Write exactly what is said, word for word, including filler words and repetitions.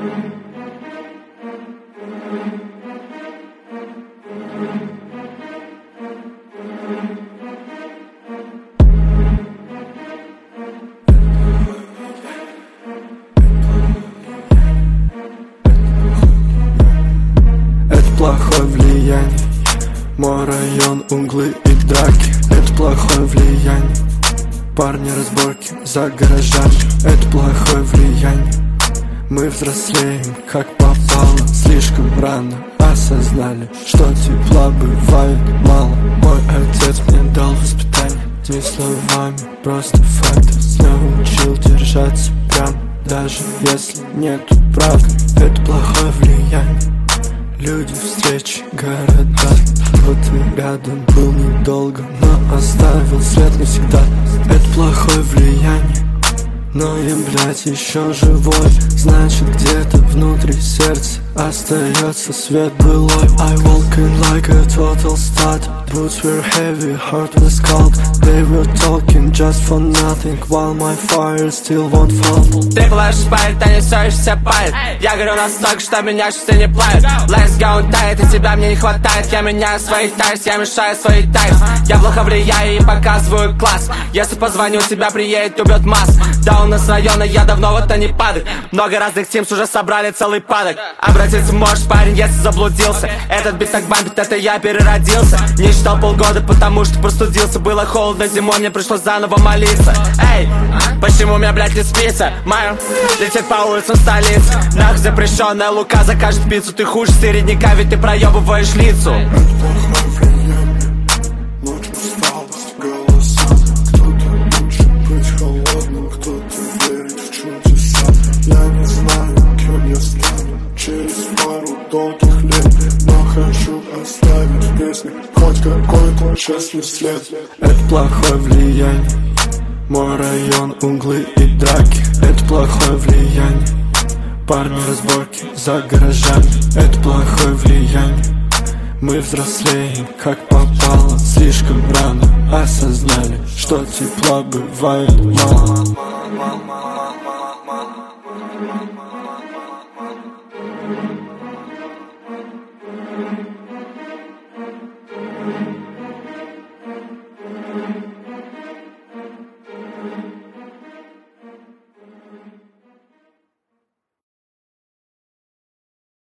Плохое влияние. Мой район, углы и драки. Это плохое влияние. Парни разборки за гаражами. Это плохое влияние. Мы взрослеем, как попало. Слишком рано осознали, что тепла бывает мало. Мой отец мне дал воспитание. Не словами, просто факты. Научил держаться прям, даже если нету правды. Это плохое влияние. Люди, встречи, города. Вот и рядом был недолго, но оставил след навсегда. Это плохое влияние. Но я, блядь, еще живой. Значит, где-то внутри сердца остается свет былой. I walk in like a total stud. Boots were heavy, heart was cold. They were talking just for nothing, while my fire still won't fall. Ты плачешь, парень, танцуешься, парень. Я говорю настолько, что меня часы не плавят. Let's go, тает, и тебя мне не хватает. Я меняю свои тайс, я мешаю свои тайс. Я плохо влияю и показываю класс. Если позвоню, тебя приедет, убьет масс. Да, у нас района, я давно в это не падаю. Много разных тимс уже собрали целый падок. Обратиться можешь, парень, если заблудился. Этот бит так бомбит, это я переродился. Не читал полгода, потому что простудился. Было холодно зимой, мне пришлось заново молиться. Эй, почему меня, блядь, не спится? Майо летит по улицам столицы. Нахуй запрещенная лука закажет пиццу. Ты хуже середняка, ведь ты проебываешь лицу. Через пару долгих лет, но хочу оставить в песне хоть какой-то честный след. Это плохое влияние. Мой район, углы и драки. Это плохое влияние. Парни разборки за гаражами. Это плохое влияние. Мы взрослеем, как попало. Слишком рано осознали, что тепла бывает мало. Thank you.